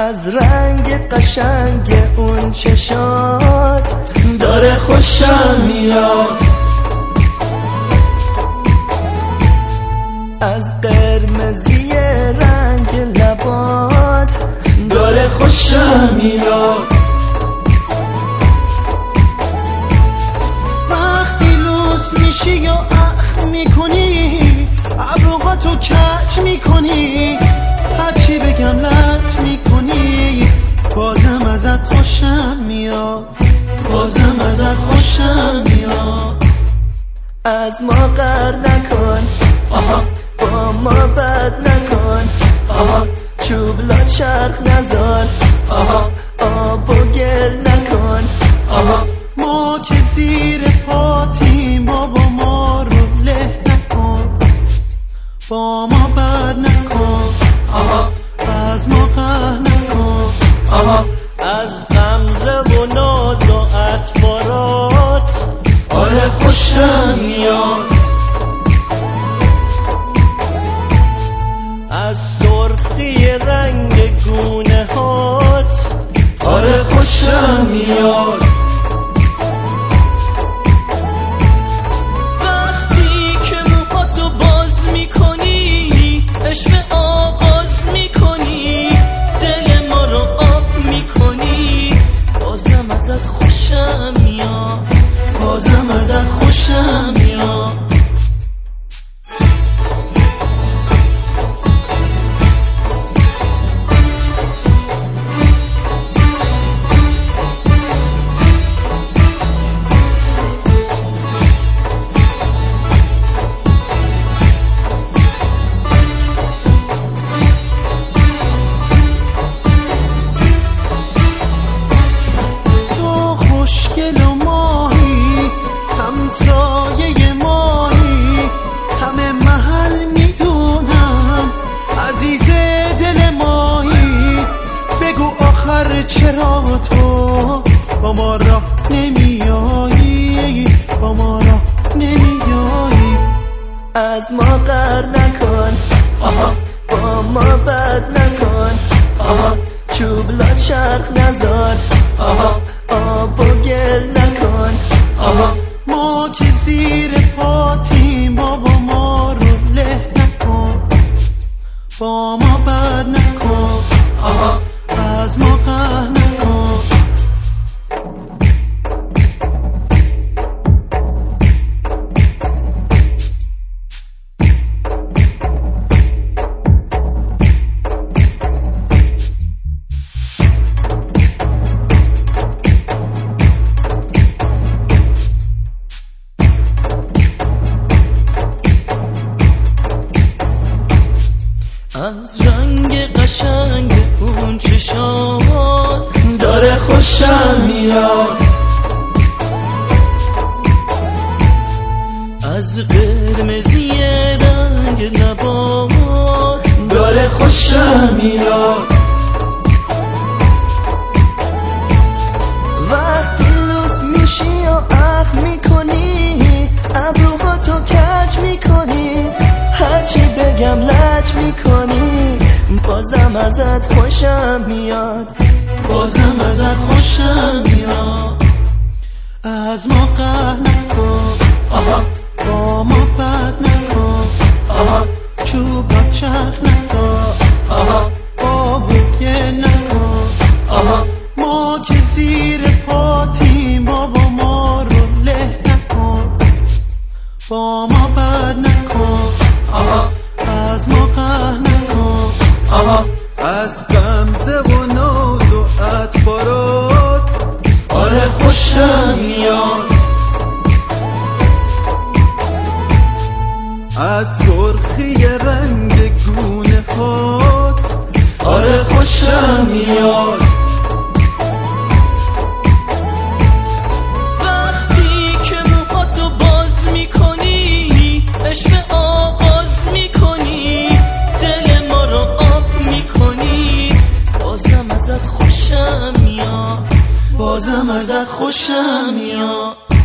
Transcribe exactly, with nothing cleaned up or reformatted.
از رنگ قشنگ اون چشات داره خوشم میاد، از قرمزی رنگ لبات داره خوشم میاد. وقتی لوس میشی یا اخ میکنی ابروهاتو کج میکنی، هرچی بگم لج میکنی، بازم ازت خوشم میاد، بازم ازت خوشم میاد. از ما قهر نکن، آها، با ما بد نکن، آها، چوب لا چرخ نزار، آها، آب و گل نکن، آها، ما که زیر پاتیم بابا ما رو له نکن، با ما بد نکن، آها، از ما قهر نکن، آها، از غمزه و ناز و اطوارات آره خوشم میاد، از سرخی رنگ گونه هات آره خوشم میاد. وقتی که موهاتو باز میکنی عشق آغاز میکنی، دل ما رو آب میکنی، بازم ازت خوشم میاد، بازم ازت خوشم میاد. چرا تو با ما راه نمیایی، با ما راه نمیایی. از ما قهر نکن، آها، با ما بد نکن، آها، چوب لا چرخ نزار، آها، آب و گل نکن، آها، ما که زیر پاتیم بابا ما رو له نکن، با ما بد نکن، آها، از ما قهر نکن. از رنگ قشنگ اون چشمات داره خوشم میاد، از قرمزی رنگ لبات داره خوشم میاد. وقتی لوس میشی و اخ میکنی ابروهاتو کج میکنی، هرچی بگم لج میکنی، بازم ازت خوشم میاد، بازم ازت خوشم میاد. از ما قهر نکن، آها، با ما بد نکن، آها، چوب لا چرخ نزار، آها، آب و گل نکن، آها، ما که زیر پاتیم بابا ما رو له نکن، با ما بد نکن، آها، از ما قهر نکن، آها، از غمزه و ناز و اطوارات آره خوشم میاد، از سرخی رنگ گونه هات آره خوشم میاد. وقتی که موهاتو باز میکنی عشق آغاز میکنی، دل ما رو آب میکنی، بازم ازت خوشم میاد، بازم ازت خوشم میاد.